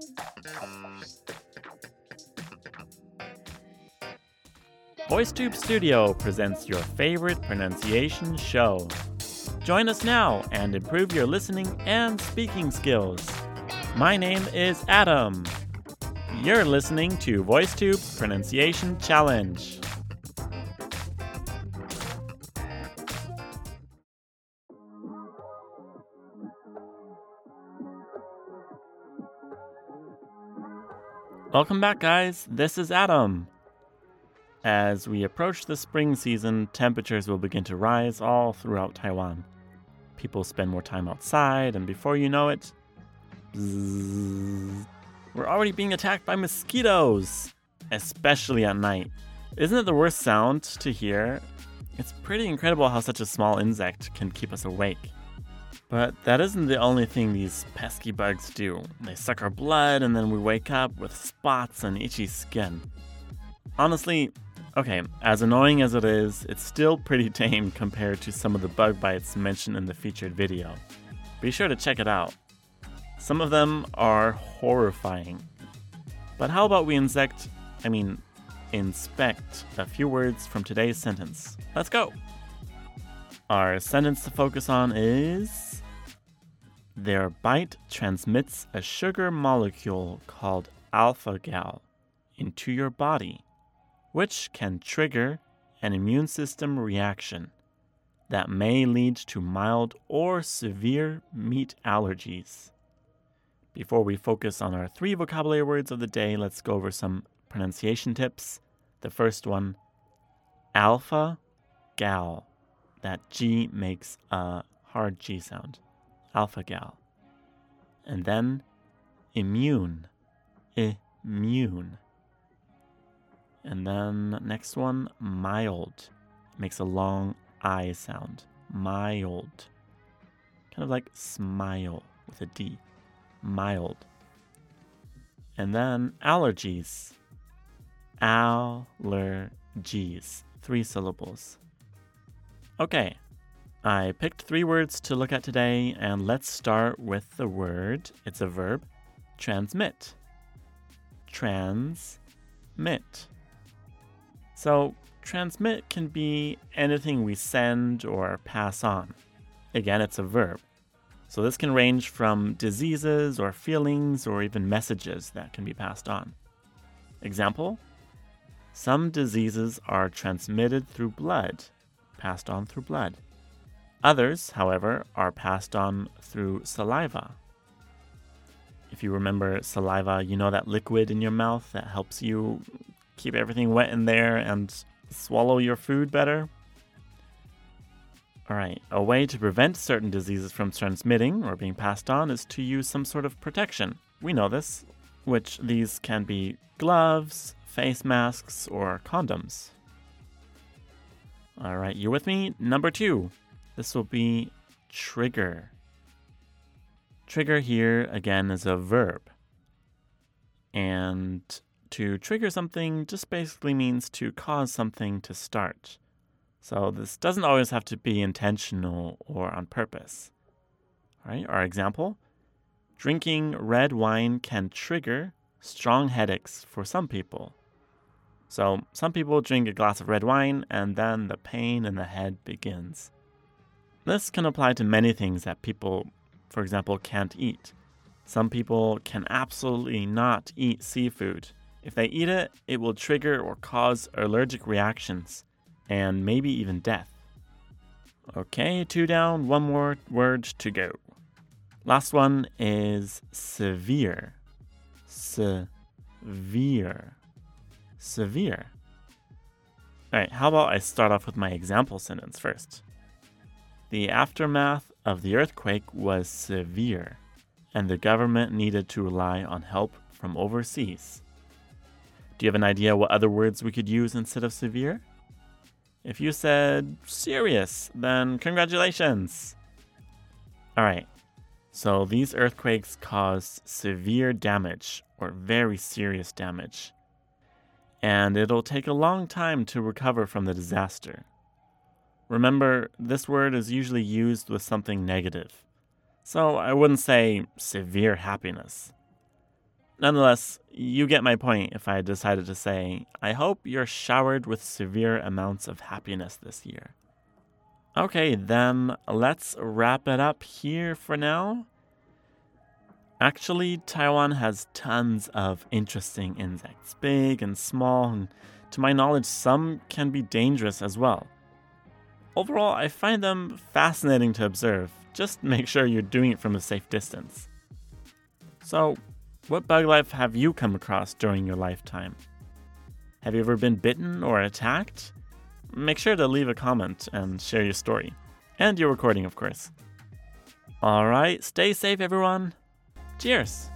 VoiceTube Studio presents your favorite pronunciation show. Join us now and improve your listening and speaking skills. My name is Adam. You're listening to VoiceTube's Pronunciation Challenge. Welcome back, guys. This is Adam. As we approach the spring season, temperatures will begin to rise all throughout Taiwan. People spend more time outside, and before you know it, bzzz, we're already being attacked by mosquitoes, especially at night. Isn't it the worst sound to hear? It's pretty incredible how such a small insect can keep us awake. But that isn't the only thing these pesky bugs do. They suck our blood, and then we wake up with spots and itchy skin. Honestly, okay, as annoying as it is, it's still pretty tame compared to some of the bug bites mentioned in the featured video. Be sure to check it out. Some of them are horrifying. But how about we inspect a few words from today's sentence. Let's go! Our sentence to focus on is: their bite transmits a sugar molecule called alpha-gal into your body, which can trigger an immune system reaction that may lead to mild or severe meat allergies. Before we focus on our 3 vocabulary words of the day, let's go over some pronunciation tips. The first one, alpha-gal. That G makes a hard G sound. Alpha-gal. And then immune. Immune. And then next one, mild. Makes a long I sound. Mild. Kind of like smile with a D. Mild. And then allergies. Allergies. 3 syllables. Okay, I picked 3 words to look at today, and let's start with the word, it's a verb, transmit. Transmit. So, transmit can be anything we send or pass on. Again, it's a verb. So this can range from diseases or feelings or even messages that can be passed on. Example, some diseases are transmitted through blood, passed on through blood. Others, however, are passed on through saliva. If you remember saliva, you know that liquid in your mouth that helps you keep everything wet in there and swallow your food better? All right, a way to prevent certain diseases from transmitting or being passed on is to use some sort of protection. We know this, which these can be gloves, face masks, or condoms. All right, you with me? Number 2. This will be trigger. Trigger here, again, is a verb. And to trigger something just basically means to cause something to start. So this doesn't always have to be intentional or on purpose. All right, our example, drinking red wine can trigger strong headaches for some people. So some people drink a glass of red wine and then the pain in the head begins. This can apply to many things that people, for example, can't eat. Some people can absolutely not eat seafood. If they eat it, it will trigger or cause allergic reactions and maybe even death. Okay, 2 down, 1 more word to go. Last one is severe. Severe. Severe. All right, how about I start off with my example sentence first. The aftermath of the earthquake was severe, and the government needed to rely on help from overseas. Do you have an idea what other words we could use instead of severe? If you said serious, then congratulations. All right, so these earthquakes caused severe damage or very serious damage. And it'll take a long time to recover from the disaster. Remember, this word is usually used with something negative. So I wouldn't say severe happiness. Nonetheless, you get my point if I decided to say, I hope you're showered with severe amounts of happiness this year. Okay, then let's wrap it up here for now. Actually, Taiwan has tons of interesting insects, big and small, and to my knowledge, some can be dangerous as well. Overall, I find them fascinating to observe. Just make sure you're doing it from a safe distance. So, what bug life have you come across during your lifetime? Have you ever been bitten or attacked? Make sure to leave a comment and share your story. And your recording, of course. Alright, stay safe everyone. Cheers!